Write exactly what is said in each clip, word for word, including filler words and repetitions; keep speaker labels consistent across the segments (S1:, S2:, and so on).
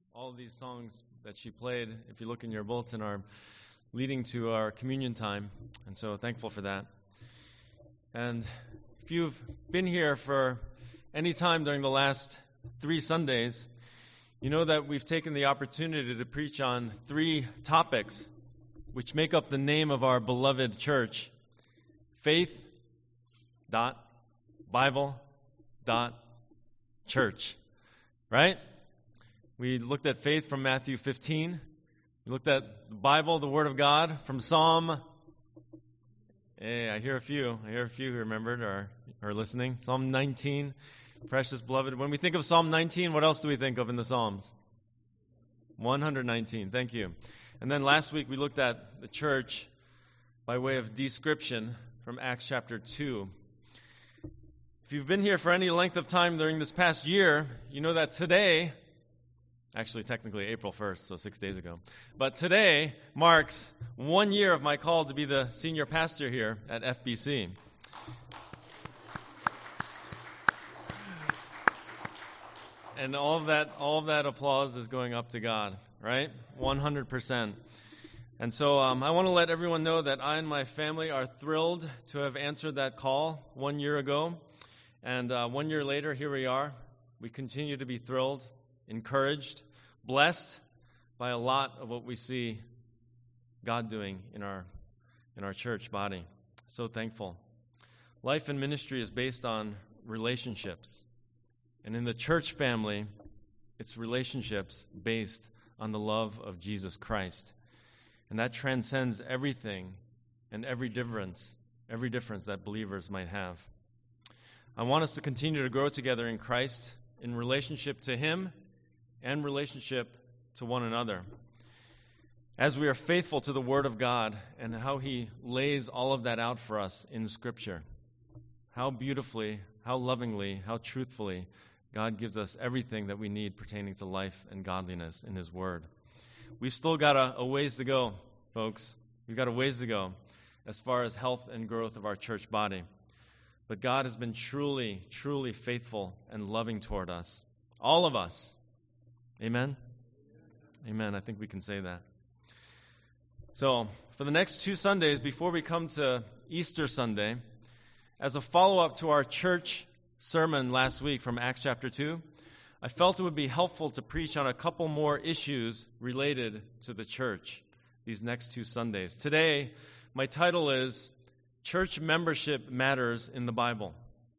S1: all of these songs that she played, if you look in your bulletin, are leading to our communion time, and so thankful for that. And if you've been here for any time during the last three Sundays, you know that we've taken the opportunity to preach on three topics which make up the name of our beloved church: faith, dot, Bible, dot, church. Right? We looked at faith from Matthew fifteen. We looked at the Bible, the Word of God, from Psalm. Hey, I hear a few. I hear a few who remembered or are listening. Psalm nineteen, precious beloved. When we think of Psalm nineteen, what else do we think of in the Psalms? one hundred nineteen. Thank you. And then last week we looked at the church by way of description from Acts chapter two. If you've been here for any length of time during this past year, you know that today, actually technically April first, so six days ago, but today marks one year of my call to be the senior pastor here at F B C. And all of that, all of that applause is going up to God, right? one hundred percent. And so um, I want to let everyone know that I and my family are thrilled to have answered that call one year ago. And uh, one year later, here we are. We continue to be thrilled, encouraged, blessed by a lot of what we see God doing in our in our church body. So thankful. Life and ministry is based on relationships. And in the church family, it's relationships based on the love of Jesus Christ. And that transcends everything and every difference, every difference that believers might have. I want us to continue to grow together in Christ in relationship to Him and relationship to one another. As we are faithful to the Word of God and how He lays all of that out for us in Scripture. How beautifully, how lovingly, how truthfully God gives us everything that we need pertaining to life and godliness in His Word. We've still got a, a ways to go, folks. We've got a ways to go as far as health and growth of our church body. But God has been truly, truly faithful and loving toward us. All of us. Amen? Amen. I think we can say that. So, for the next two Sundays, before we come to Easter Sunday, as a follow-up to our church sermon last week from Acts chapter two, I felt it would be helpful to preach on a couple more issues related to the church these next two Sundays. Today, my title is Church Membership Matters in the Bible.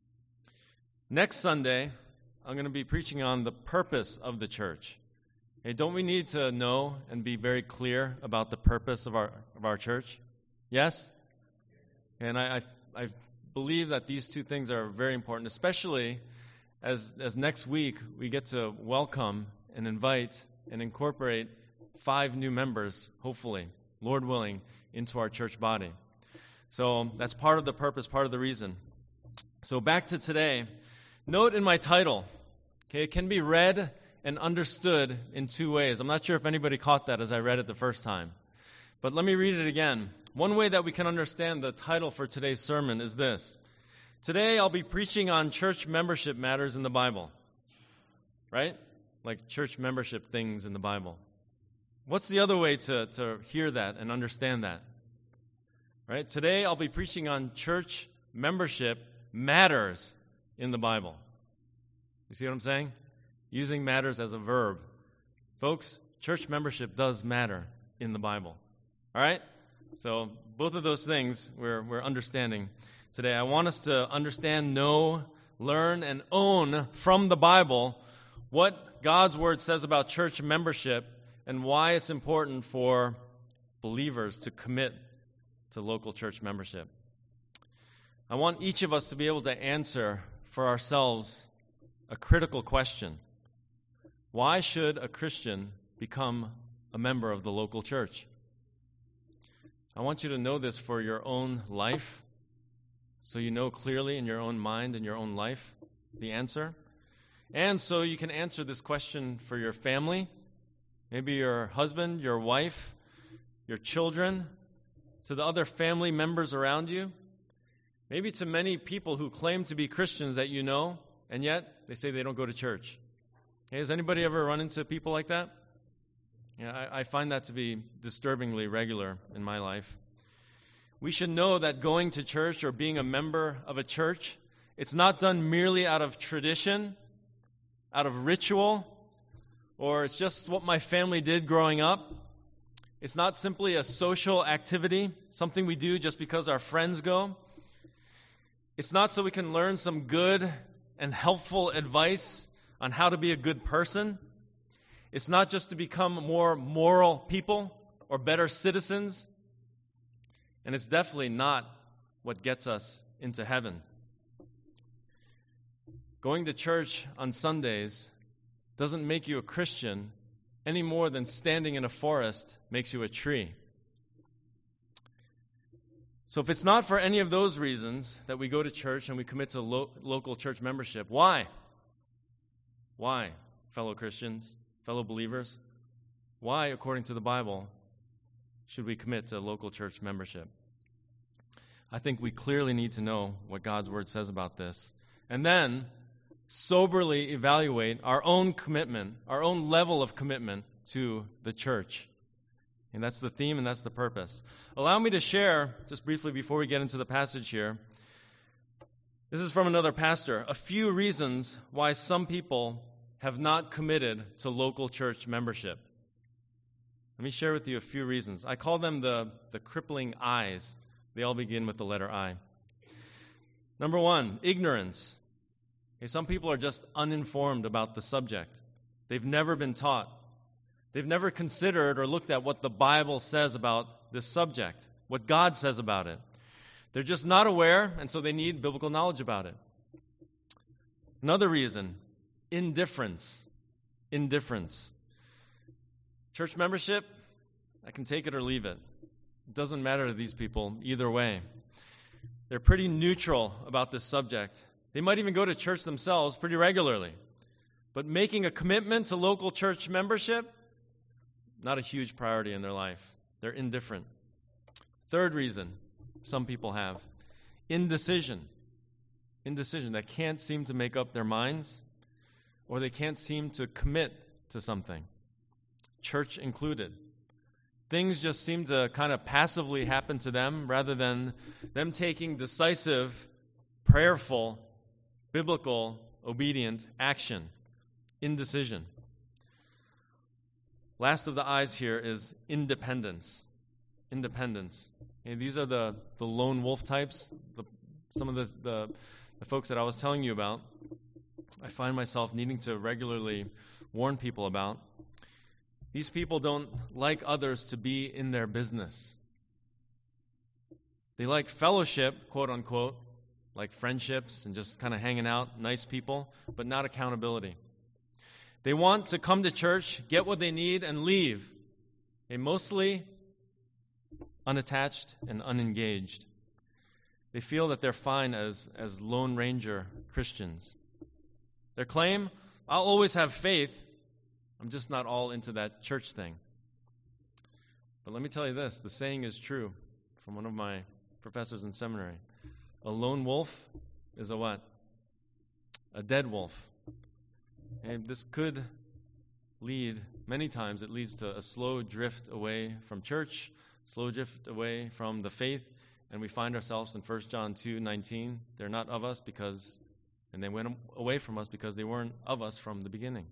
S1: Next Sunday, I'm going to be preaching on the purpose of the church. Hey, don't we need to know and be very clear about the purpose of our of our church? Yes? And I, I, I believe that these two things are very important, especially as, as next week we get to welcome and invite and incorporate five new members, hopefully, Lord willing, into our church body. So that's part of the purpose, part of the reason. So back to today. Note in my title, okay, it can be read and understood in two ways. I'm not sure if anybody caught that as I read it the first time. But let me read it again. One way that we can understand the title for today's sermon is this. Today I'll be preaching on church membership matters in the Bible. Right? Like church membership things in the Bible. What's the other way to, to hear that and understand that? Right? Today I'll be preaching on church membership matters in the Bible. You see what I'm saying? Using matters as a verb. Folks, church membership does matter in the Bible. All right? So both of those things we're, we're understanding today. I want us to understand, know, learn, and own from the Bible what God's Word says about church membership and why it's important for believers to commit to local church membership. I want each of us to be able to answer for ourselves a critical question. Why should a Christian become a member of the local church? I want you to know this for your own life, so you know clearly in your own mind and your own life the answer. And so you can answer this question for your family, maybe your husband, your wife, your children, to the other family members around you, maybe to many people who claim to be Christians that you know, and yet they say they don't go to church. Hey, has anybody ever run into people like that? You know, I, I find that to be disturbingly regular in my life. We should know that going to church or being a member of a church, it's not done merely out of tradition, out of ritual, or it's just what my family did growing up. It's not simply a social activity, something we do just because our friends go. It's not so we can learn some good and helpful advice on how to be a good person. It's not just to become more moral people or better citizens. And it's definitely not what gets us into heaven. Going to church on Sundays doesn't make you a Christian any more than standing in a forest makes you a tree. So if it's not for any of those reasons that we go to church and we commit to lo- local church membership, why? Why, fellow Christians, fellow believers? Why, according to the Bible, should we commit to local church membership? I think we clearly need to know what God's Word says about this. And then soberly evaluate our own commitment, our own level of commitment to the church. And that's the theme and that's the purpose. Allow me to share, just briefly before we get into the passage here, this is from another pastor, a few reasons why some people have not committed to local church membership. Let me share with you a few reasons. I call them the, the crippling I's. They all begin with the letter I. Number one, ignorance. Okay, some people are just uninformed about the subject. They've never been taught. They've never considered or looked at what the Bible says about this subject, what God says about it. They're just not aware, and so they need biblical knowledge about it. Another reason, indifference. Indifference. Church membership, I can take it or leave it. It doesn't matter to these people either way. They're pretty neutral about this subject. They might even go to church themselves pretty regularly. But making a commitment to local church membership, not a huge priority in their life. They're indifferent. Third reason some people have, indecision. Indecision. They can't seem to make up their minds, or they can't seem to commit to something, church included. Things just seem to kind of passively happen to them rather than them taking decisive, prayerful, biblical, obedient action. Indecision. Last of the I's here is independence. Independence. And these are the, the lone wolf types, the, some of the, the, the folks that I was telling you about. I find myself needing to regularly warn people about. These people don't like others to be in their business. They like fellowship, quote unquote, like friendships and just kind of hanging out, nice people, but not accountability. They want to come to church, get what they need, and leave. They mostly unattached and unengaged. They feel that they're fine as, as Lone Ranger Christians. Their claim, I'll always have faith, I'm just not all into that church thing. But let me tell you this, the saying is true from one of my professors in seminary. A lone wolf is a what? A dead wolf. And this could lead, many times it leads to a slow drift away from church, slow drift away from the faith, and we find ourselves in First John two nineteen. They're not of us because, and they went away from us because they weren't of us from the beginning.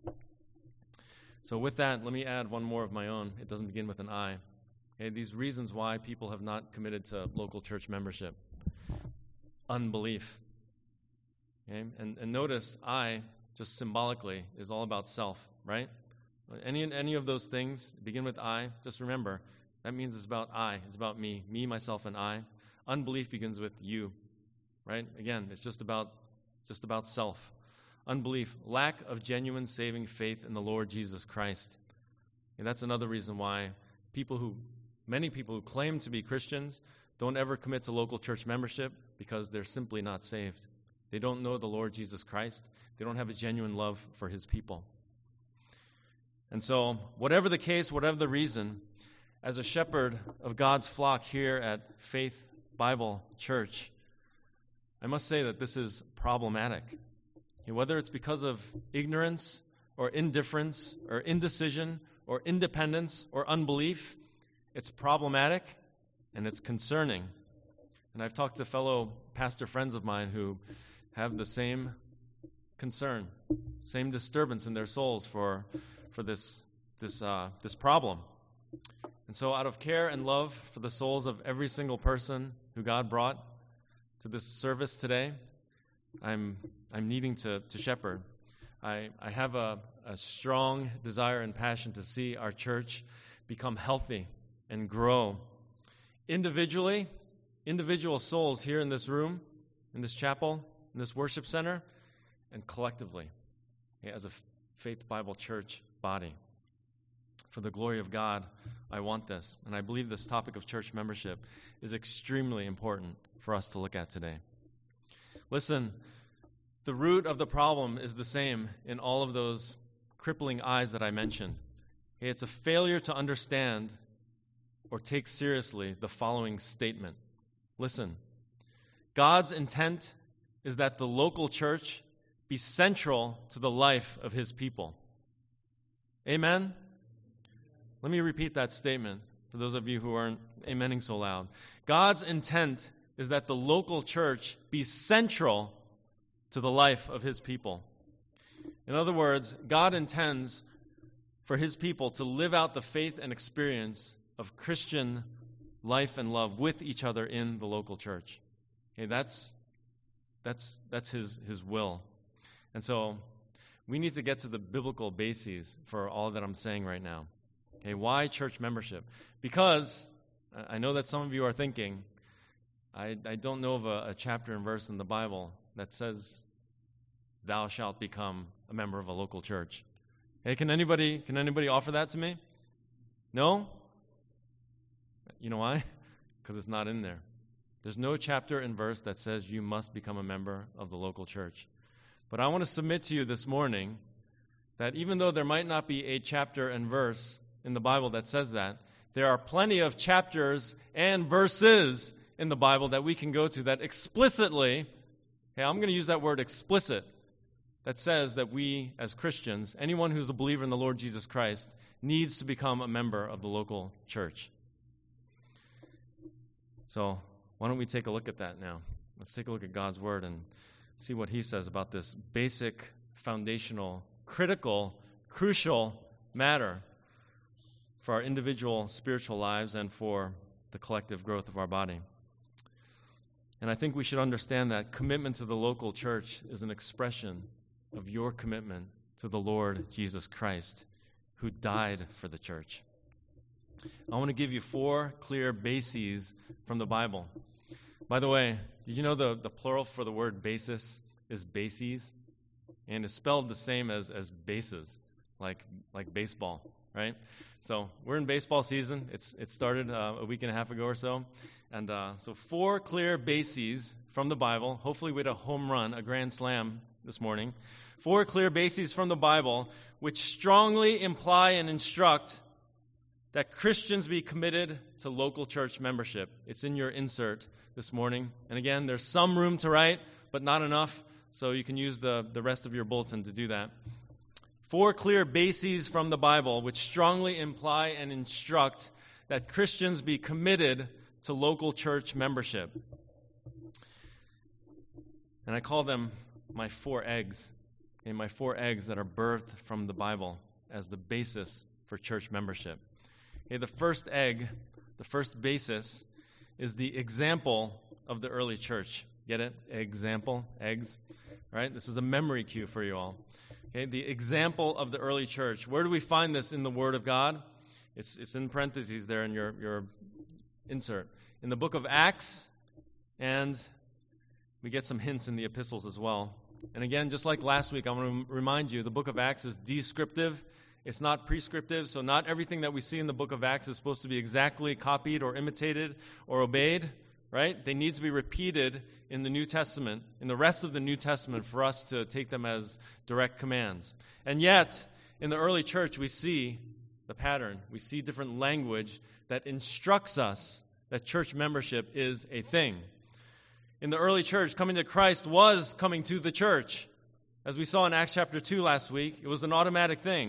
S1: So with that, let me add one more of my own. It doesn't begin with an I. Okay, these reasons why people have not committed to local church membership. Unbelief. Okay, and, and notice I, just symbolically, is all about self, right? Any any of those things begin with I, just remember, that means it's about I. It's about me. Me, myself, and I. Unbelief begins with you, right? Again, it's just about just about self. Unbelief, lack of genuine saving faith in the Lord Jesus Christ. And that's another reason why people who, many people who claim to be Christians don't ever commit to local church membership because they're simply not saved. They don't know the Lord Jesus Christ. They don't have a genuine love for His people. And so, whatever the case, whatever the reason, as a shepherd of God's flock here at Faith Bible Church, I must say that this is problematic. Whether it's because of ignorance or indifference or indecision or independence or unbelief. It's problematic and it's concerning. And I've talked to fellow pastor friends of mine who have the same concern, same disturbance in their souls for for this this uh, this problem. And so out of care and love for the souls of every single person who God brought to this service today, I'm I'm needing to, to shepherd. I, I have a, a strong desire and passion to see our church become healthy and grow. Individually, individual souls here in this room, in this chapel, in this worship center, and collectively, yeah, as a Faith Bible Church body. For the glory of God, I want this. And I believe this topic of church membership is extremely important for us to look at today. Listen, the root of the problem is the same in all of those crippling eyes that I mentioned. It's a failure to understand or take seriously the following statement. Listen, God's intent is that the local church be central to the life of His people. Amen? Let me repeat that statement for those of you who aren't amening so loud. God's intent is that the local church be central to the life of His people. In other words, God intends for His people to live out the faith and experience of Christian life and love with each other in the local church. Okay, that's that's that's His His will. And so we need to get to the biblical bases for all that I'm saying right now. Okay, why church membership? Because I know that some of you are thinking, I, I don't know of a, a chapter and verse in the Bible that says, thou shalt become a member of a local church. Hey, can anybody can anybody offer that to me? No? You know why? Because it's not in there. There's no chapter and verse that says you must become a member of the local church. But I want to submit to you this morning that even though there might not be a chapter and verse in the Bible that says that, there are plenty of chapters and verses in the Bible that we can go to that explicitly, okay, I'm going to use that word explicit, that says that we as Christians, anyone who's a believer in the Lord Jesus Christ, needs to become a member of the local church. So why don't we take a look at that now? Let's take a look at God's Word and see what He says about this basic, foundational, critical, crucial matter for our individual spiritual lives and for the collective growth of our body. And I think we should understand that commitment to the local church is an expression of your commitment to the Lord Jesus Christ, who died for the church. I want to give you four clear bases from the Bible. By the way, did you know the, the plural for the word basis is bases? And it's spelled the same as, as bases, like like baseball, right? So we're in baseball season. It's it started uh, a week and a half ago or so. And uh, so four clear bases from the Bible. Hopefully we had a home run, a grand slam this morning. Four clear bases from the Bible which strongly imply and instruct that Christians be committed to local church membership. It's in your insert this morning. And again, there's some room to write, but not enough. So you can use the, the rest of your bulletin to do that. Four clear bases from the Bible which strongly imply and instruct that Christians be committed to local church membership. And I call them my four eggs. Okay, my four eggs that are birthed from the Bible as the basis for church membership. Okay, the first egg, the first basis, is the example of the early church. Get it? Example, eggs. Right? This is a memory cue for you all. Okay, the example of the early church. Where do we find this in the Word of God? It's it's in parentheses there in your, your insert. In the book of Acts, and we get some hints in the epistles as well. And again, just like last week, I want to remind you, the book of Acts is descriptive. It's not prescriptive, so not everything that we see in the book of Acts is supposed to be exactly copied or imitated or obeyed, right? They need to be repeated in the New Testament, in the rest of the New Testament, for us to take them as direct commands. And yet, in the early church, we see the pattern. We see different language that instructs us that church membership is a thing. In the early church, coming to Christ was coming to the church. As we saw in Acts chapter two last week, it was an automatic thing.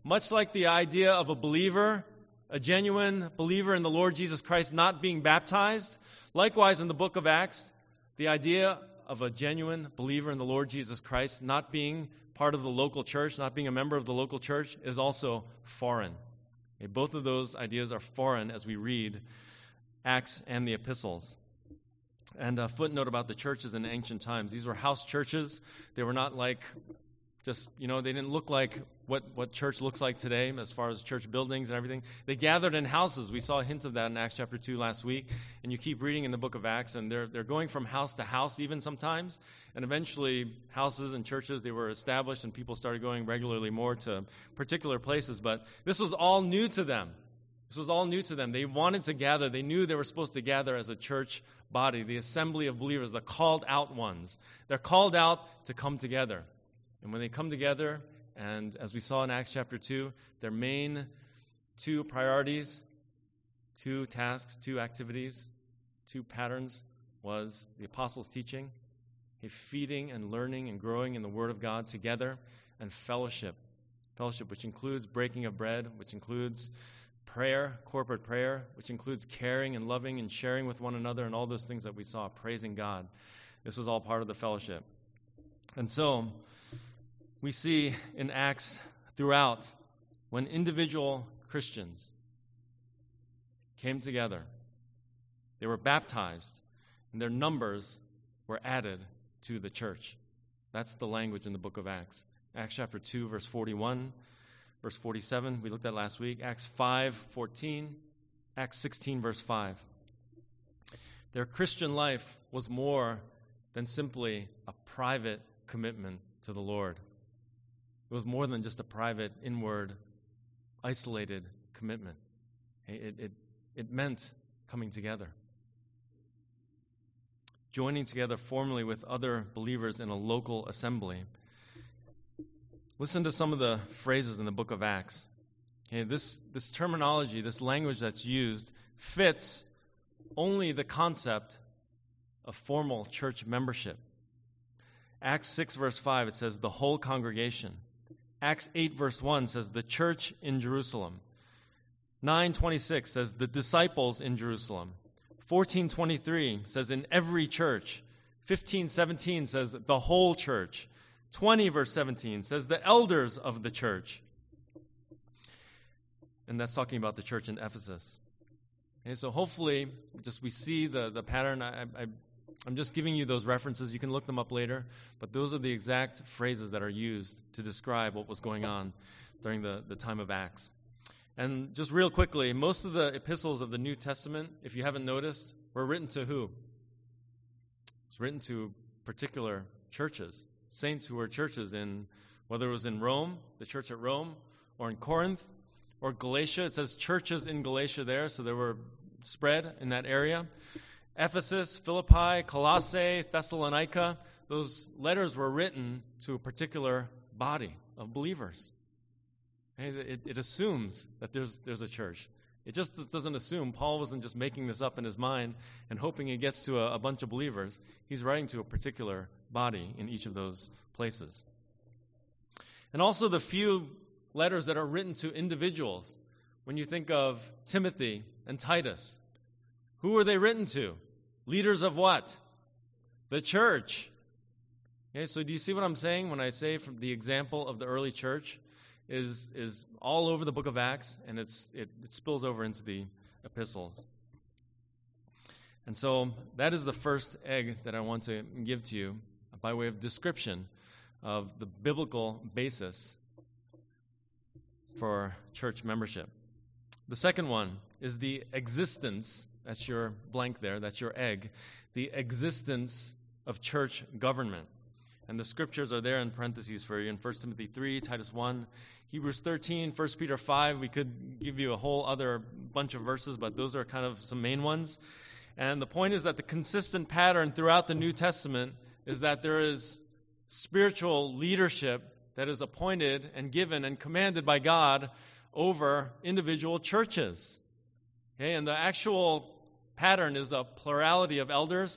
S1: Much like the idea of a believer, a genuine believer in the Lord Jesus Christ not being baptized, likewise in the book of Acts, the idea of a genuine believer in the Lord Jesus Christ not being part of the local church, not being a member of the local church, is also foreign. Okay, both of those ideas are foreign as we read Acts and the epistles. And a footnote about the churches in ancient times. These were house churches. They were not like just, you know, they didn't look like what, what church looks like today as far as church buildings and everything. They gathered in houses. We saw a hint of that in Acts chapter two last week. And you keep reading in the book of Acts, and they're they're going from house to house even sometimes. And eventually houses and churches, they were established, and people started going regularly more to particular places. But this was all new to them. This was all new to them. They wanted to gather. They knew they were supposed to gather as a church body, the assembly of believers, the called out ones. They're called out to come together. And when they come together, and as we saw in Acts chapter two, their main two priorities, two tasks, two activities, two patterns was the apostles' teaching, a feeding and learning and growing in the Word of God together, and fellowship. Fellowship, which includes breaking of bread, which includes prayer, corporate prayer, which includes caring and loving and sharing with one another and all those things that we saw, praising God. This was all part of the fellowship. And so, we see in Acts throughout when individual Christians came together, they were baptized, and their numbers were added to the church. That's the language in the book of Acts. Acts chapter two, verse forty-one, verse forty-seven, we looked at last week. Acts five, fourteen, Acts sixteen, verse five. Their Christian life was more than simply a private commitment to the Lord. It was more than just a private, inward, isolated commitment. It, it, it meant coming together. Joining together formally with other believers in a local assembly. Listen to some of the phrases in the book of Acts. Okay, this, this terminology, this language that's used, fits only the concept of formal church membership. Acts six, verse five, it says, the whole congregation. Acts eight, verse one says, the church in Jerusalem. nine twenty-six says, the disciples in Jerusalem. fourteen twenty-three says, in every church. fifteen seventeen says, the whole church. twenty, verse seventeen says, the elders of the church. And that's talking about the church in Ephesus. Okay, so hopefully, just we see the, the pattern. I, I, I'm just giving you those references. You can look them up later. But those are the exact phrases that are used to describe what was going on during the, the time of Acts. And just real quickly, most of the epistles of the New Testament, if you haven't noticed, were written to who? It's written to particular churches, saints who were churches in, whether it was in Rome, the church at Rome, or in Corinth, or Galatia. It says churches in Galatia there, so they were spread in that area. Ephesus, Philippi, Colossae, Thessalonica, those letters were written to a particular body of believers. It, it assumes that there's there's a church. It just doesn't assume. Paul wasn't just making this up in his mind and hoping it gets to a, a bunch of believers. He's writing to a particular body in each of those places. And also the few letters that are written to individuals. When you think of Timothy and Titus, who were they written to? Leaders of what? The church. Okay, so do you see what I'm saying when I say from the example of the early church is is all over the book of Acts, and it's it, it spills over into the epistles. And so that is the first egg that I want to give to you by way of description of the biblical basis for church membership. The second one is the existence, that's your blank there, that's your egg, the existence of church government. And the scriptures are there in parentheses for you in First Timothy three, Titus one, Hebrews thirteen, First Peter five. We could give you a whole other bunch of verses, but those are kind of some main ones. And the point is that the consistent pattern throughout the New Testament is that there is spiritual leadership that is appointed and given and commanded by God over individual churches. Okay, and the actual pattern is a plurality of elders,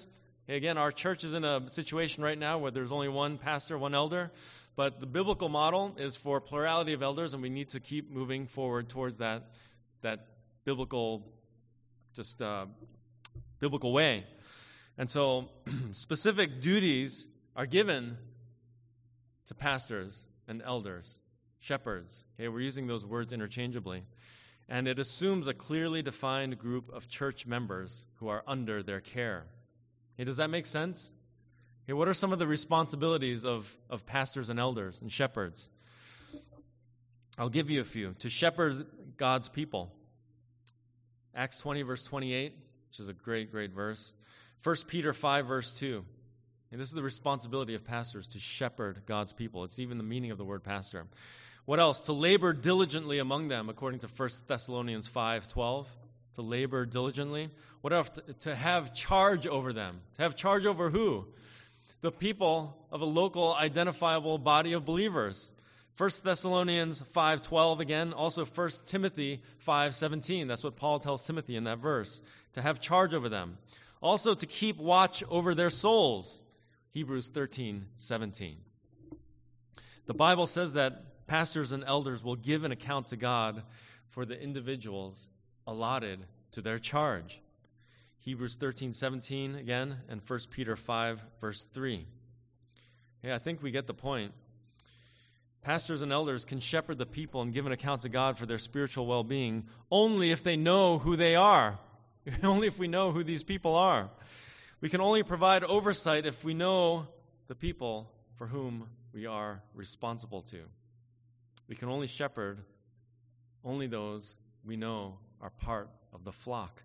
S1: Again, our church is in a situation right now where there's only one pastor, one elder, but the biblical model is for plurality of elders, and we need to keep moving forward towards that that biblical, just uh, biblical way. And so, specific duties are given to pastors and elders, shepherds. Okay, we're using those words interchangeably. And it assumes a clearly defined group of church members who are under their care. Okay, does that make sense? Okay, what are some of the responsibilities of, of pastors and elders and shepherds? I'll give you a few. To shepherd God's people. Acts twenty, verse twenty-eight, which is a great, great verse. First Peter five, verse two. And this is the responsibility of pastors, to shepherd God's people. It's even the meaning of the word pastor. What else? To labor diligently among them, according to First Thessalonians five twelve. To labor diligently. What else? To, to have charge over them. To have charge over who? The people of a local identifiable body of believers. First Thessalonians five twelve again. Also First Timothy five seventeen. That's what Paul tells Timothy in that verse. To have charge over them. Also to keep watch over their souls. Hebrews thirteen seventeen. The Bible says that pastors and elders will give an account to God for the individuals allotted to their charge. Hebrews thirteen seventeen again, and First Peter five, verse three. Yeah, I think we get the point. Pastors and elders can shepherd the people and give an account to God for their spiritual well-being only if they know who they are. Only if we know who these people are. We can only provide oversight if we know the people for whom we are responsible to. We can only shepherd only those we know are part of the flock.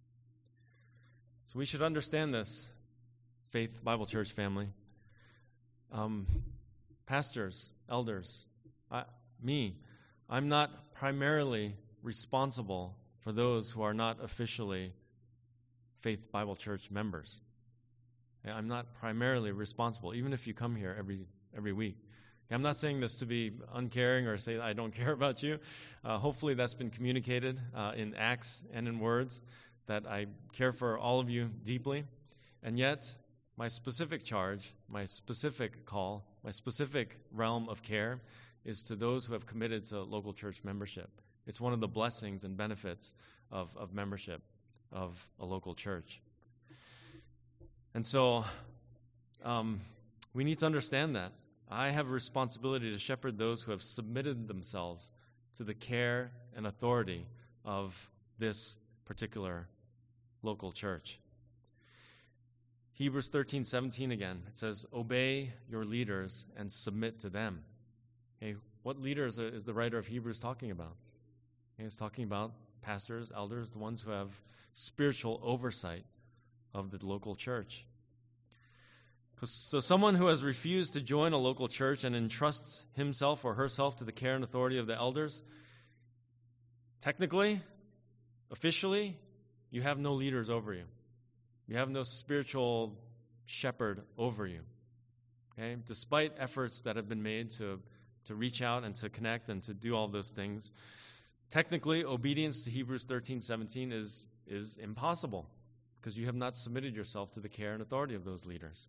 S1: So we should understand this, Faith Bible Church family. Um, pastors, elders, I, me, I'm not primarily responsible for those who are not officially Faith Bible Church members. I'm not primarily responsible, even if you come here every every week. I'm not saying this to be uncaring or say I don't care about you. Uh, hopefully that's been communicated uh, in acts and in words, that I care for all of you deeply. And yet, my specific charge, my specific call, my specific realm of care is to those who have committed to local church membership. It's one of the blessings and benefits of, of membership of a local church. And so um, we need to understand that. I have a responsibility to shepherd those who have submitted themselves to the care and authority of this particular local church. Hebrews thirteen seventeen again, it says, obey your leaders and submit to them. Okay, what leaders is the writer of Hebrews talking about? He's talking about pastors, elders, the ones who have spiritual oversight of the local church. So someone who has refused to join a local church and entrusts himself or herself to the care and authority of the elders, technically, officially, you have no leaders over you. You have no spiritual shepherd over you. Okay? Despite efforts that have been made to, to reach out and to connect and to do all those things, technically, obedience to Hebrews thirteen seventeen is, is impossible because you have not submitted yourself to the care and authority of those leaders.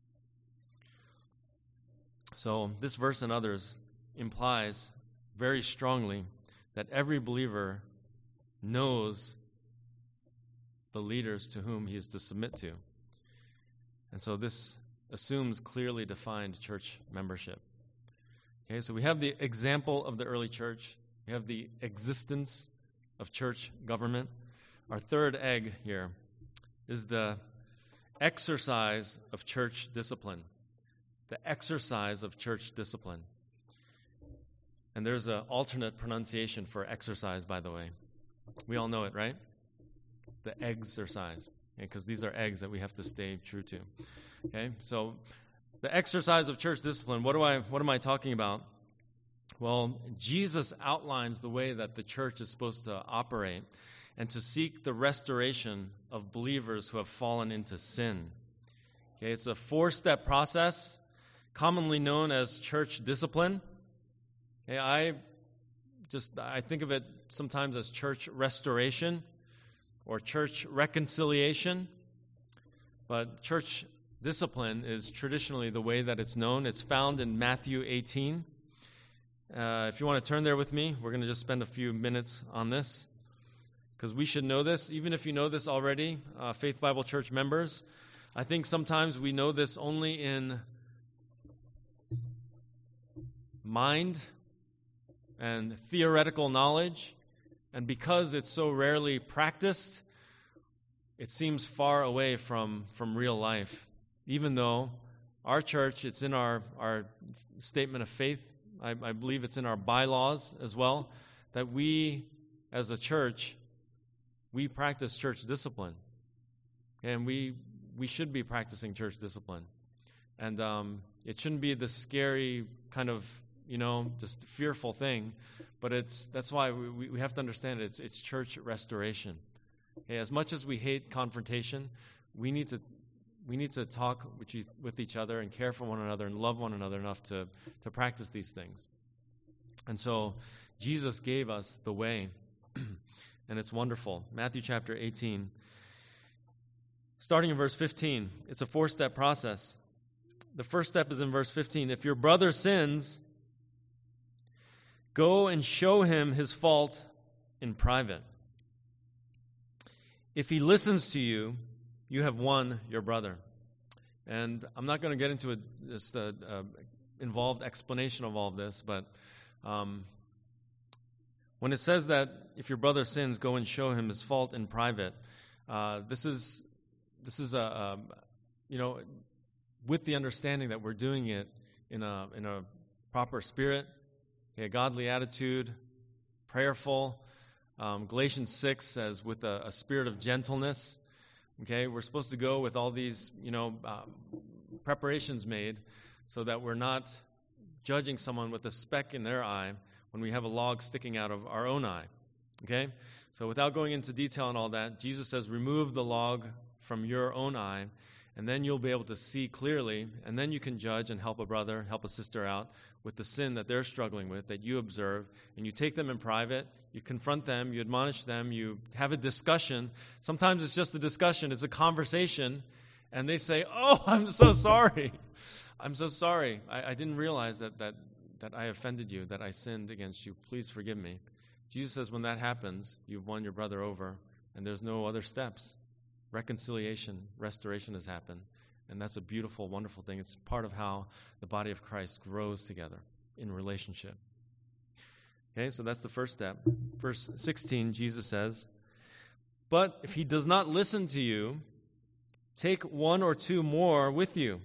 S1: So this verse and others implies very strongly that every believer knows the leaders to whom he is to submit to. And so this assumes clearly defined church membership. Okay, so we have the example of the early church. We have the existence of church government. Our third egg here is the exercise of church discipline. The exercise of church discipline. And there's an alternate pronunciation for exercise, by the way. We all know it, right? The exercise. Because okay, these are eggs that we have to stay true to. Okay, so the exercise of church discipline, what do I what am I talking about? Well, Jesus outlines the way that the church is supposed to operate and to seek the restoration of believers who have fallen into sin. Okay, it's a four-step process, commonly known as church discipline. Okay, I just I think of it sometimes as church restoration or church reconciliation. But church discipline is traditionally the way that it's known. It's found in Matthew eighteen. Uh, if you want to turn there with me, we're going to just spend a few minutes on this, because we should know this. Even if you know this already, uh, Faith Bible Church members, I think sometimes we know this only in mind and theoretical knowledge, and because it's so rarely practiced, it seems far away from, from real life. Even though our church, it's in our, our statement of faith, I, I believe it's in our bylaws as well, that we as a church, we practice church discipline. And we we should be practicing church discipline. And um, it shouldn't be the scary kind of, you know, just fearful thing, but it's that's why we, we have to understand it. It's, it's church restoration. Okay, as much as we hate confrontation, we need to we need to talk with, you, with each other and care for one another and love one another enough to, to practice these things. And so Jesus gave us the way, and it's wonderful. Matthew chapter eighteen, starting in verse fifteen. It's a four-step process. The first step is in verse fifteen. If your brother sins, go and show him his fault in private. If he listens to you, you have won your brother. And I'm not going to get into a just a, a involved explanation of all of this, but um, when it says that if your brother sins, go and show him his fault in private, uh, this is this is a, a you know with the understanding that we're doing it in a in a proper spirit, a godly attitude, prayerful. Um, Galatians six says with a, a spirit of gentleness. Okay, we're supposed to go with all these, you know, uh, preparations made so that we're not judging someone with a speck in their eye when we have a log sticking out of our own eye. Okay, so without going into detail on all that, Jesus says, remove the log from your own eye, and then you'll be able to see clearly, and then you can judge and help a brother, help a sister out with the sin that they're struggling with, that you observe, and you take them in private, you confront them, you admonish them, you have a discussion. Sometimes it's just a discussion, it's a conversation, and they say, oh, I'm so sorry. I'm so sorry. I, I didn't realize that, that, that I offended you, that I sinned against you. Please forgive me. Jesus says when that happens, you've won your brother over, and there's no other steps. Reconciliation, restoration has happened. And that's a beautiful, wonderful thing. It's part of how the body of Christ grows together in relationship. Okay, so that's the first step. Verse sixteen, Jesus says, but if he does not listen to you, take one or two more with you,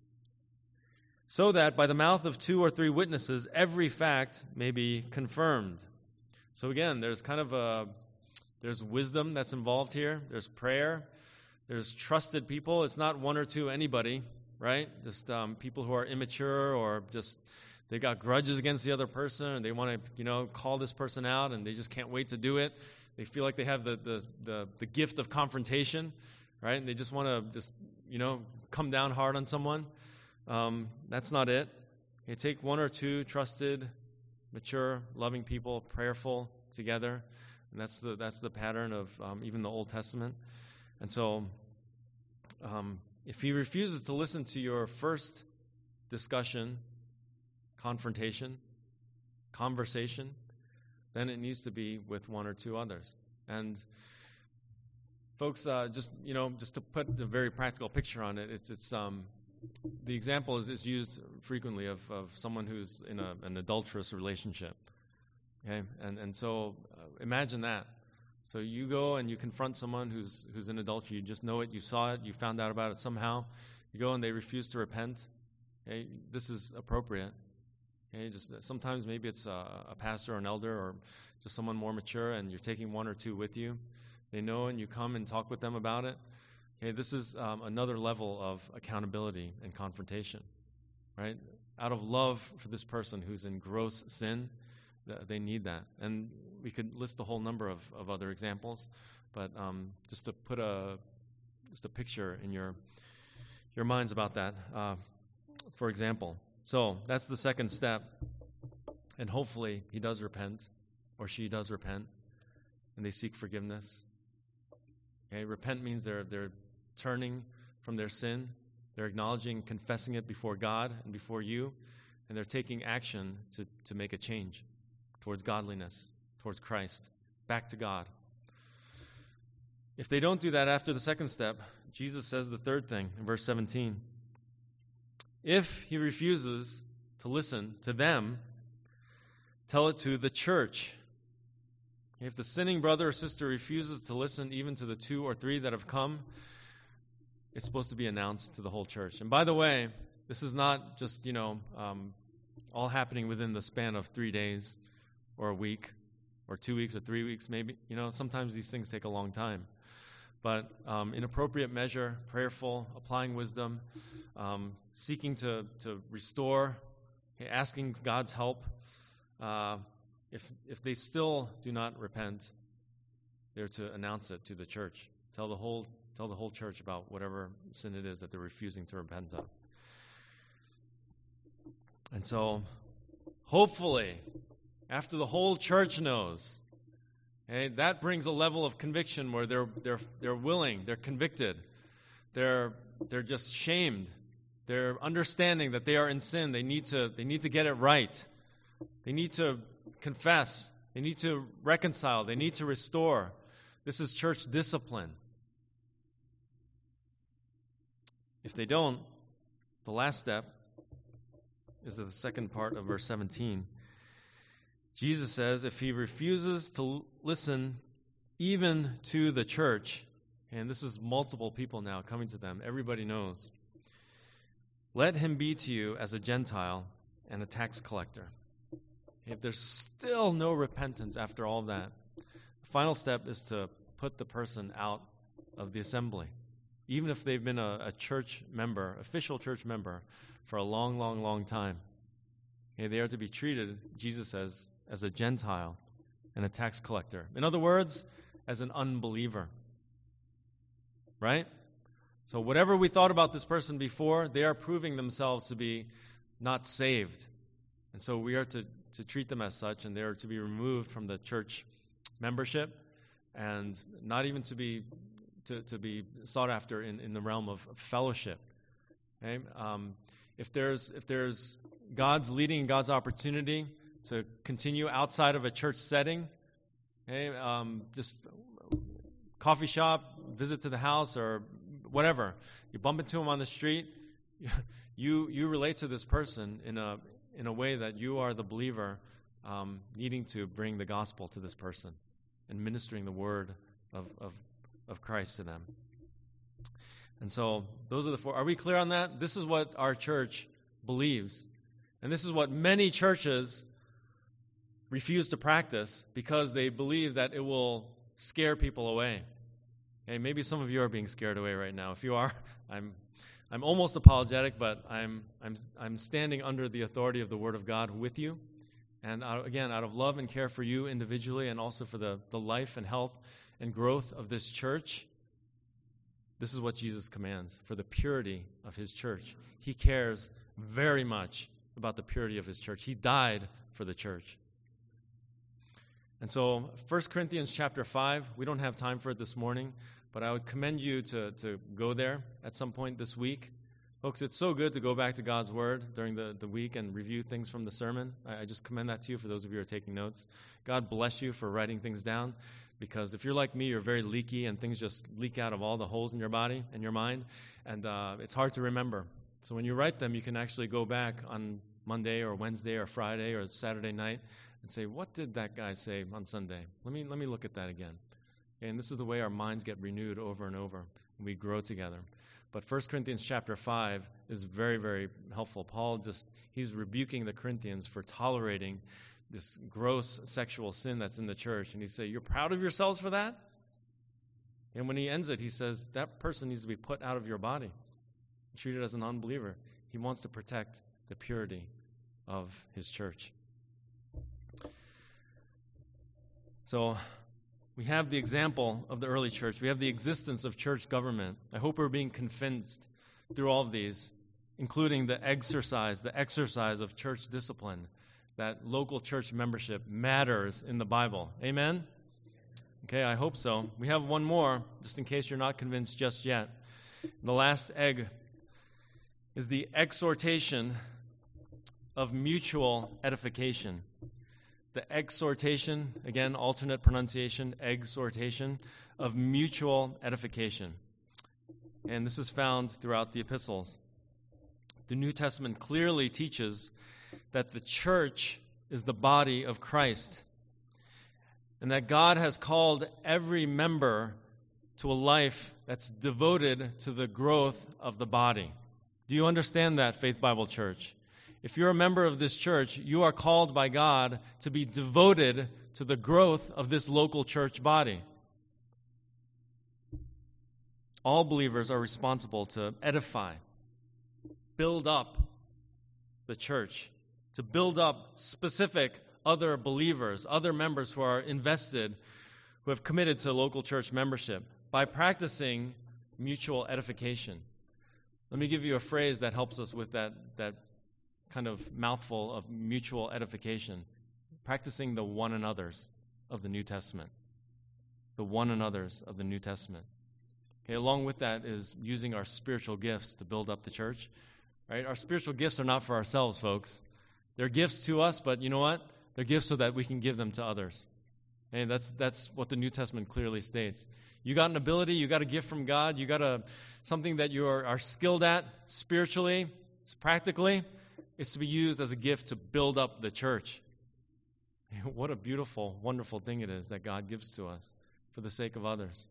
S1: so that by the mouth of two or three witnesses, every fact may be confirmed. So again, there's kind of a, there's wisdom that's involved here. There's prayer. There's trusted people. It's not one or two anybody, right? Just um, people who are immature or just they got grudges against the other person and they want to, you know, call this person out and they just can't wait to do it. They feel like they have the the the, the gift of confrontation, right? And they just want to just, you know, come down hard on someone. Um, that's not it. Okay, take one or two trusted, mature, loving people, prayerful together, and that's the that's the pattern of um, even the Old Testament. And so, um, if he refuses to listen to your first discussion, confrontation, conversation, then it needs to be with one or two others. And folks, uh, just you know, just to put a very practical picture on it, it's it's um, the example is, is used frequently of, of someone who's in a, an adulterous relationship. Okay, and and so uh, imagine that. So you go and you confront someone who's who's in adultery. You just know it. You saw it. You found out about it somehow. You go and they refuse to repent. Okay, this is appropriate. Okay, just sometimes maybe it's a, a pastor or an elder or just someone more mature, and you're taking one or two with you. They know, and you come and talk with them about it. Okay, this is um, another level of accountability and confrontation, right? Out of love for this person who's in gross sin, they need that. And we could list a whole number of, of other examples, but um, just to put a just a picture in your your minds about that, uh, for example. So that's the second step, and hopefully he does repent, or she does repent, and they seek forgiveness. Okay, repent means they're they're turning from their sin. They're acknowledging, confessing it before God and before you, and they're taking action to, to make a change towards godliness, towards Christ, back to God. If they don't do that after the second step, Jesus says the third thing in verse seventeen. If he refuses to listen to them, tell it to the church. If the sinning brother or sister refuses to listen even to the two or three that have come, it's supposed to be announced to the whole church. And by the way, this is not just, you know, um, all happening within the span of three days or a week or two weeks or three weeks maybe. You know, sometimes these things take a long time. But um, in appropriate measure, prayerful, applying wisdom, um, seeking to, to restore, okay, asking God's help. Uh, if if they still do not repent, they're to announce it to the church. Tell the whole tell the whole church about whatever sin it is that they're refusing to repent of. And so, hopefully, after the whole church knows, okay, that brings a level of conviction where they're they're they're willing, they're convicted, they're they're just shamed, they're understanding that they are in sin. They need to they need to get it right. They need to confess. They need to reconcile. They need to restore. This is church discipline. If they don't, the last step is the second part of verse seventeen. Jesus says if he refuses to listen even to the church, and this is multiple people now coming to them, everybody knows, let him be to you as a Gentile and a tax collector. If there's still no repentance after all that, the final step is to put the person out of the assembly. Even if they've been a, a church member, official church member, for a long, long, long time. Okay, they are to be treated, Jesus says, as a Gentile and a tax collector. In other words, as an unbeliever. Right? So whatever we thought about this person before, they are proving themselves to be not saved. And so we are to, to treat them as such, and they are to be removed from the church membership and not even to be to, to be sought after in, in the realm of fellowship. Okay? Um, if there's if there's God's leading, God's opportunity to continue outside of a church setting, okay, um, just coffee shop, visit to the house, or whatever. You bump into him on the street, you you relate to this person in a in a way that you are the believer, um, needing to bring the gospel to this person and ministering the word of, of of Christ to them. And so those are the four. Are we clear on that? This is what our church believes. And this is what many churches refuse to practice because they believe that it will scare people away. Okay, maybe some of you are being scared away right now. If you are, I'm I'm almost apologetic, but I'm I'm I'm standing under the authority of the Word of God with you. And out, again, out of love and care for you individually and also for the, the life and health and growth of this church, this is what Jesus commands for the purity of his church. He cares very much about the purity of his church. He died for the church. And so First Corinthians chapter five, we don't have time for it this morning, but I would commend you to, to go there at some point this week. Folks, it's so good to go back to God's Word during the, the week and review things from the sermon. I, I just commend that to you for those of you who are taking notes. God bless you for writing things down, because if you're like me, you're very leaky and things just leak out of all the holes in your body and your mind, and uh, it's hard to remember. So when you write them, you can actually go back on Monday or Wednesday or Friday or Saturday night and say, what did that guy say on Sunday? Let me let me look at that again. Okay, and this is the way our minds get renewed over and over, and we grow together. But First Corinthians chapter five is very, very helpful. Paul just, he's rebuking the Corinthians for tolerating this gross sexual sin that's in the church. And he says, you're proud of yourselves for that? And when he ends it, he says, that person needs to be put out of your body, treated as an unbeliever. He wants to protect the purity of his church. So we have the example of the early church. We have the existence of church government. I hope we're being convinced through all of these, including the exercise, the exercise of church discipline, that local church membership matters in the Bible. Amen? Okay, I hope so. We have one more, just in case you're not convinced just yet. The last egg is the exhortation of mutual edification. The exhortation, again, alternate pronunciation, exhortation of mutual edification. And this is found throughout the epistles. The New Testament clearly teaches that the church is the body of Christ, and that God has called every member to a life that's devoted to the growth of the body. Do you understand that, Faith Bible Church? If you're a member of this church, you are called by God to be devoted to the growth of this local church body. All believers are responsible to edify, build up the church, to build up specific other believers, other members who are invested, who have committed to local church membership by practicing mutual edification. Let me give you a phrase that helps us with that, that kind of mouthful of mutual edification. Practicing the one another's of the New Testament. The one another's of the New Testament. Okay, along with that is using our spiritual gifts to build up the church. Right? Our spiritual gifts are not for ourselves, folks. They're gifts to us, but you know what? They're gifts so that we can give them to others. And that's that's what the New Testament clearly states. You got an ability, you got a gift from God, you got a something that you are, are skilled at spiritually, practically. It's to be used as a gift to build up the church. What a beautiful, wonderful thing it is that God gives to us for the sake of others.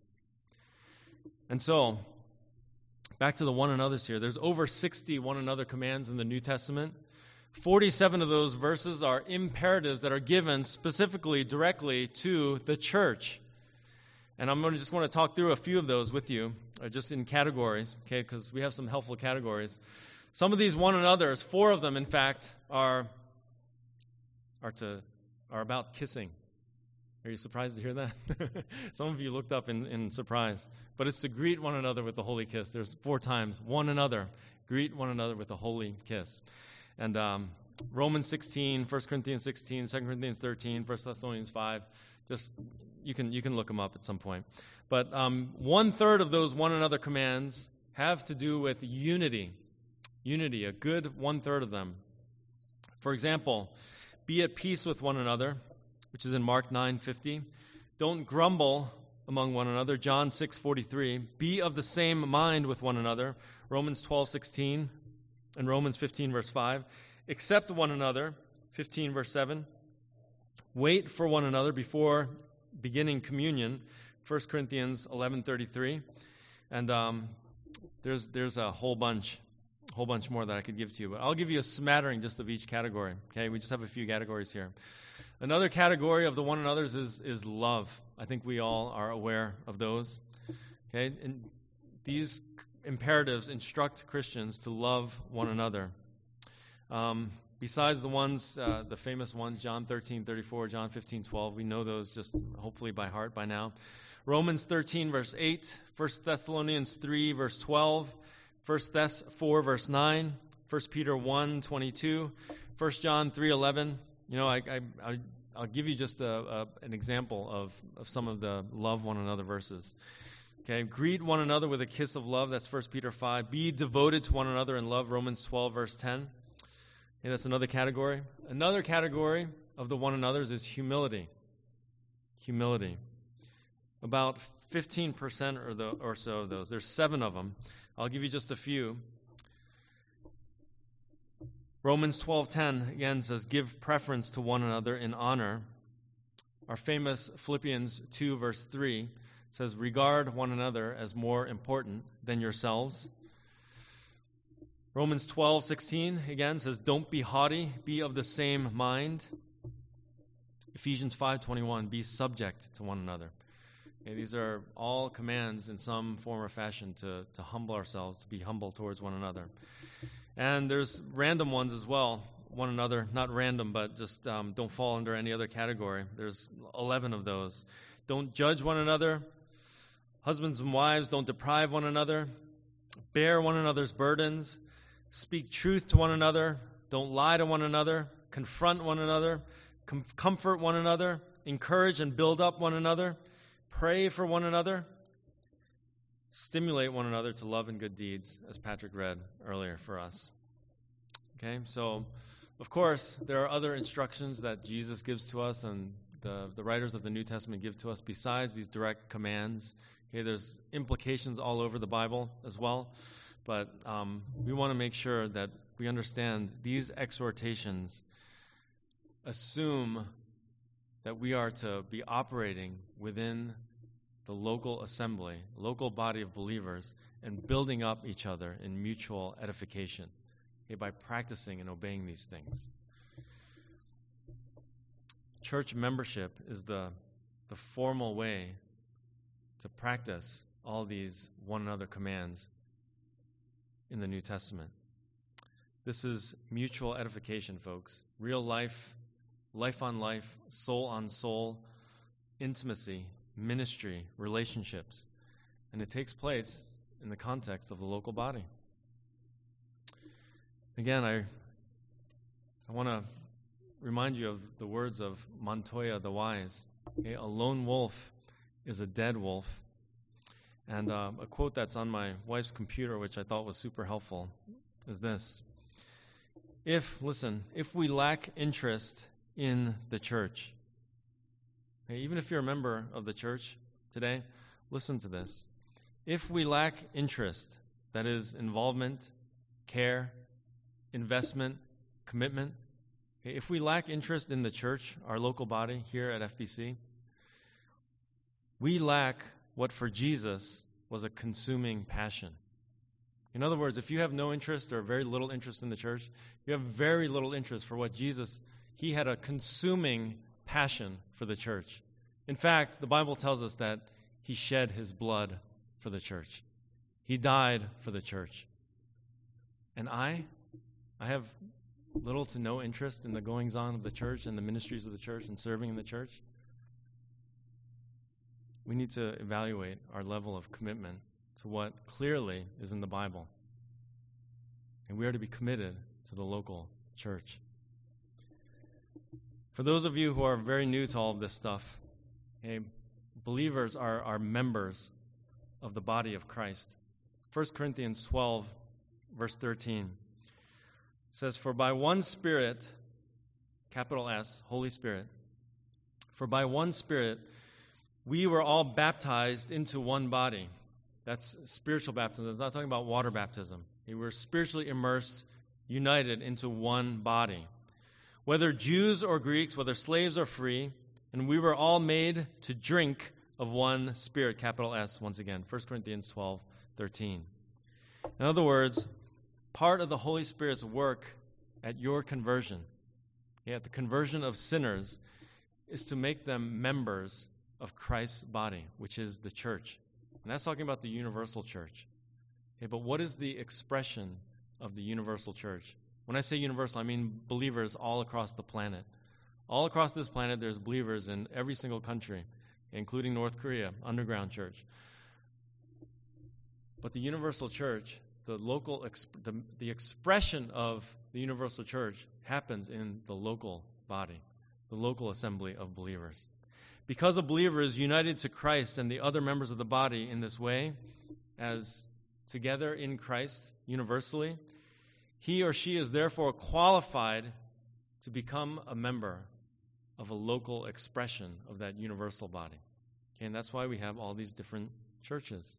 S1: And so, back to the one another's here. There's over sixty one another commands in the New Testament. forty-seven of those verses are imperatives that are given specifically, directly to the church. And I'm going to just want to talk through a few of those with you, uh, just in categories, okay, because we have some helpful categories. Some of these one another's, four of them, in fact, are are to are about kissing. Are you surprised to hear that? Some of you looked up in, in surprise. But it's to greet one another with the holy kiss. There's four times, one another. Greet one another with a holy kiss. And um, Romans sixteen, First Corinthians sixteen, Second Corinthians thirteen, First Thessalonians five. Just, you can you can look them up at some point. But um, one-third of those one another commands have to do with unity. Unity, a good one-third of them. For example, be at peace with one another, which is in Mark nine fifty. Don't grumble among one another, John six forty-three. Be of the same mind with one another, Romans twelve sixteen, and Romans fifteen verse five. Accept one another, fifteen verse seven. Wait for one another before beginning communion, First Corinthians eleven thirty-three. And um, there's there's a whole bunch. A whole bunch more that I could give to you, but I'll give you a smattering just of each category. Okay, we just have a few categories here. Another category of the one another's is is love. I think we all are aware of those. Okay, and these imperatives instruct Christians to love one another. Um, besides the ones, uh, the famous ones, John thirteen thirty-four, John fifteen twelve, we know those just hopefully by heart by now. Romans thirteen verse eight, First Thessalonians three verse twelve. First Thess four, verse nine, First Peter one, twenty-two, First John three, eleven. You know, I, I, I'll give you just a, a, an example of, of some of the love one another verses. Okay, greet one another with a kiss of love. That's First Peter five. Be devoted to one another in love. Romans twelve, verse ten. Okay, that's another category. Another category of the one another's is humility. Humility. About fifteen percent or, the, or so of those. There's seven of them. I'll give you just a few. Romans twelve ten again says, give preference to one another in honor. Our famous Philippians two verse three says, regard one another as more important than yourselves. Romans twelve sixteen again says, don't be haughty, be of the same mind. Ephesians five twenty-one, be subject to one another. Okay, these are all commands in some form or fashion to, to humble ourselves, to be humble towards one another. And there's random ones as well, one another, not random, but just um, don't fall under any other category. There's eleven of those. Don't judge one another. Husbands and wives, don't deprive one another. Bear one another's burdens. Speak truth to one another. Don't lie to one another. Confront one another. Com- comfort one another. Encourage and build up one another. Pray for one another. stimulate one another to love and good deeds, as Patrick read earlier for us. Okay, so of course there are other instructions that Jesus gives to us and the, the writers of the New Testament give to us besides these direct commands. Okay, there's implications all over the Bible as well, but um, we want to make sure that we understand these exhortations assume that we are to be operating within the local assembly, local body of believers, and building up each other in mutual edification, okay, by practicing and obeying these things. Church membership is the, the formal way to practice all these one another commands in the New Testament. This is mutual edification, folks. Real life, life on life, soul on soul, intimacy, ministry, relationships. And it takes place in the context of the local body. Again, I I want to remind you of the words of Montoya the Wise. Okay, a lone wolf is a dead wolf. And uh, a quote that's on my wife's computer, which I thought was super helpful, is this. If, listen, if we lack interest in the church, okay, even if you're a member of the church today, listen to this. If we lack interest, that is involvement, care, investment, commitment, okay, if we lack interest in the church, our local body here at F B C, we lack what for Jesus was a consuming passion. In other words, if you have no interest or very little interest in the church, you have very little interest for what Jesus, he had a consuming passion for the church. In fact, the Bible tells us that he shed his blood for the church. He died for the church. And I, I have little to no interest in the goings-on of the church and the ministries of the church and serving in the church. We need to evaluate our level of commitment to what clearly is in the Bible. And we are to be committed to the local church. For those of you who are very new to all of this stuff, okay, believers are, are members of the body of Christ. First Corinthians twelve, verse thirteen says, For by one Spirit, capital S, Holy Spirit, for by one Spirit we were all baptized into one body. That's spiritual baptism. It's not talking about water baptism. We were spiritually immersed, united into one body. Whether Jews or Greeks, whether slaves or free, and we were all made to drink of one Spirit, capital S, once again, First Corinthians twelve, thirteen. In other words, part of the Holy Spirit's work at your conversion, yeah, at the conversion of sinners, is to make them members of Christ's body, which is the church. And that's talking about the universal church. Okay, but what is the expression of the universal church? When I say universal, I mean believers all across the planet. All across this planet, there's believers in every single country, including North Korea, underground church. But the universal church, the local, exp- the, the expression of the universal church happens in the local body, the local assembly of believers. Because a believer is united to Christ and the other members of the body in this way, as together in Christ universally, he or she is therefore qualified to become a member of a local expression of that universal body. Okay, and that's why we have all these different churches.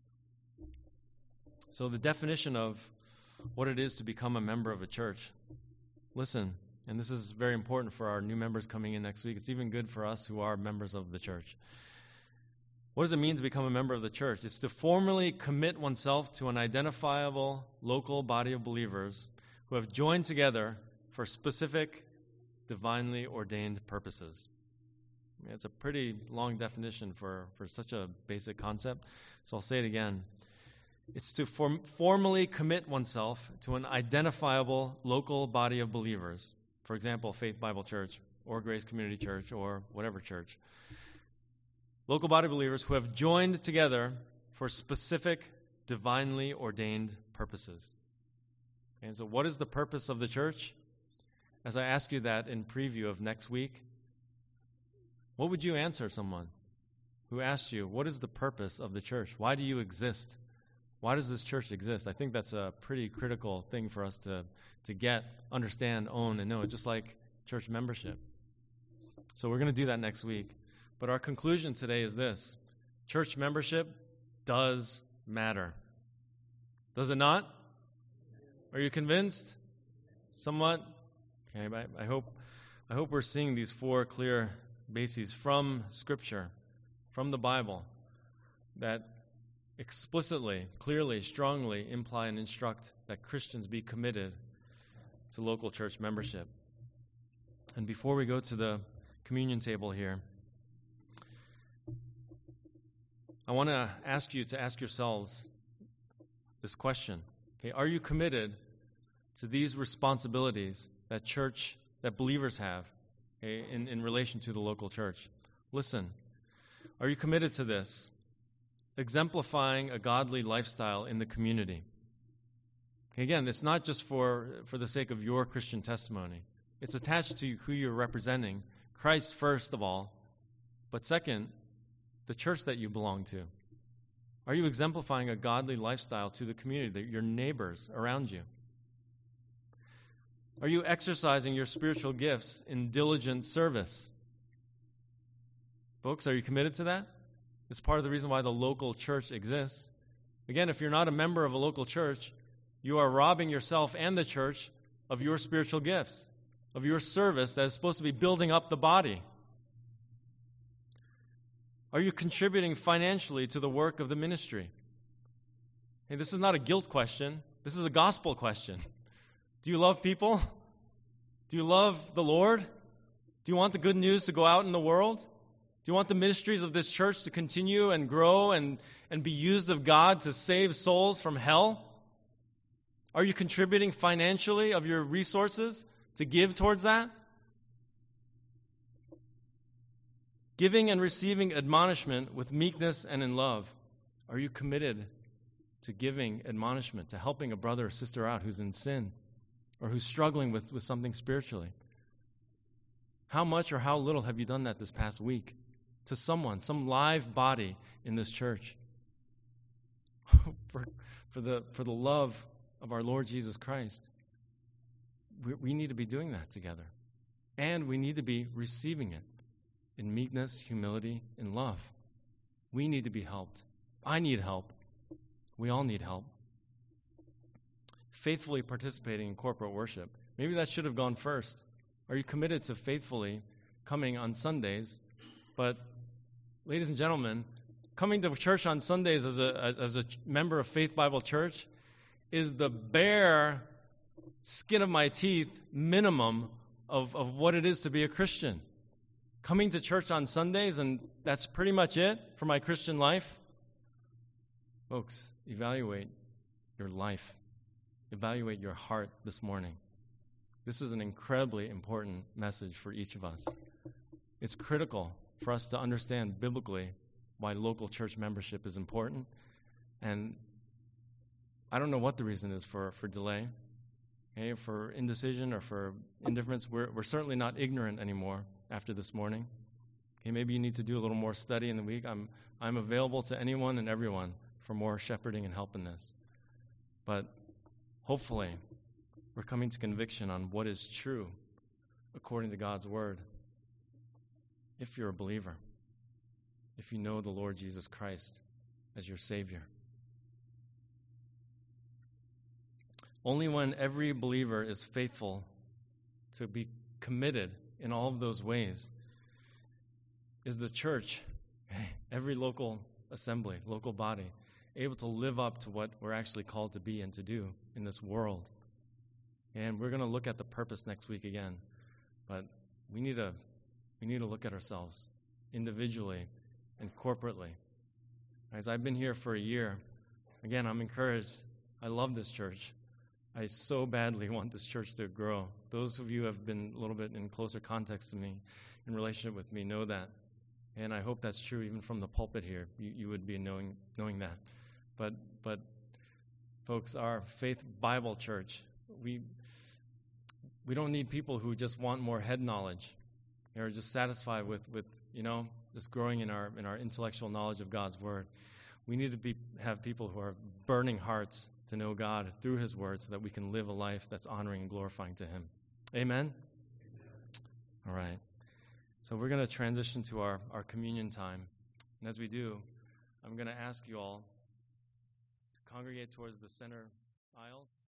S1: So the definition of what it is to become a member of a church, listen, and this is very important for our new members coming in next week. It's even good for us who are members of the church. What does it mean to become a member of the church? It's to formally commit oneself to an identifiable local body of believers who have joined together for specific, divinely ordained purposes. I mean, it's a pretty long definition for, for such a basic concept, so I'll say it again. It's to form, formally commit oneself to an identifiable local body of believers. For example, Faith Bible Church or Grace Community Church or whatever church. Local body believers who have joined together for specific, divinely ordained purposes. And so what is the purpose of the church? As I ask you that in preview of next week, what would you answer someone? who asked you, what is the purpose of the church? Why do you exist? Why does this church exist? I think that's a pretty critical thing for us to, to get, understand, own, and know, just like church membership. So we're going to do that next week. But our conclusion today is this. Church membership does matter. Does it not? Are you convinced? Somewhat? Okay, I, I hope I hope we're seeing these four clear bases from Scripture, from the Bible, that explicitly, clearly, strongly imply and instruct that Christians be committed to local church membership. And before we go to the communion table here, I want to ask you to ask yourselves this question. Okay, are you committed to these responsibilities that church, that believers have, okay, in, in relation to the local church? Listen, are you committed to this? Exemplifying a godly lifestyle in the community. Okay, again, it's not just for, for the sake of your Christian testimony. It's attached to who you're representing. Christ first of all, but second, the church that you belong to. Are you exemplifying a godly lifestyle to the community, your neighbors around you? Are you exercising your spiritual gifts in diligent service? Folks, are you committed to that? It's part of the reason why the local church exists. Again, if you're not a member of a local church, you are robbing yourself and the church of your spiritual gifts, of your service that is supposed to be building up the body. Are you contributing financially to the work of the ministry? Hey, this is not a guilt question. This is a gospel question. Do you love people? Do you love the Lord? Do you want the good news to go out in the world? Do you want the ministries of this church to continue and grow and, and be used of God to save souls from hell? Are you contributing financially of your resources to give towards that? Giving and receiving admonishment with meekness and in love. Are you committed to giving admonishment, to helping a brother or sister out who's in sin or who's struggling with, with something spiritually? How much or how little have you done that this past week to someone, some live body in this church? for, for, the, for the love of our Lord Jesus Christ, we, we need to be doing that together. And we need to be receiving it in meekness, humility, and love. We need to be helped. I need help. We all need help. Faithfully participating in corporate worship. Maybe that should have gone first. Are you committed to faithfully coming on Sundays? But, ladies and gentlemen, coming to church on Sundays as a, as a member of Faith Bible Church is the bare skin of my teeth minimum of, of what it is to be a Christian. Coming to church on Sundays, and that's pretty much it for my Christian life. Folks, evaluate your life. Evaluate your heart this morning. This is an incredibly important message for each of us. It's critical for us to understand biblically why local church membership is important. And I don't know what the reason is for, for delay, okay, for indecision or for indifference. We're, we're certainly not ignorant anymore after this morning. Okay, maybe you need to do a little more study in the week. I'm I'm available to anyone and everyone for more shepherding and help in this. But hopefully, we're coming to conviction on what is true according to God's Word. If you're a believer, if you know the Lord Jesus Christ as your Savior. Only when every believer is faithful to be committed in all of those ways is the church, every local assembly, local body, able to live up to what we're actually called to be and to do in this world. And we're going to look at the purpose next week again. But we need to we need to look at ourselves individually and corporately. As I've been here for a year, again, I'm encouraged. I love this church. I so badly want this church to grow. Those of you who have been a little bit in closer context to me, in relationship with me, know that. And I hope that's true even from the pulpit here. You, you would be knowing knowing that. But, but folks, our Faith Bible Church, we we don't need people who just want more head knowledge or just satisfied with, with you know, just growing in our in our intellectual knowledge of God's Word. We need to be have people who are burning hearts to know God through His Word so that we can live a life that's honoring and glorifying to Him. Amen? All right. So we're going to transition to our, our communion time. And as we do, I'm going to ask you all to congregate towards the center aisles.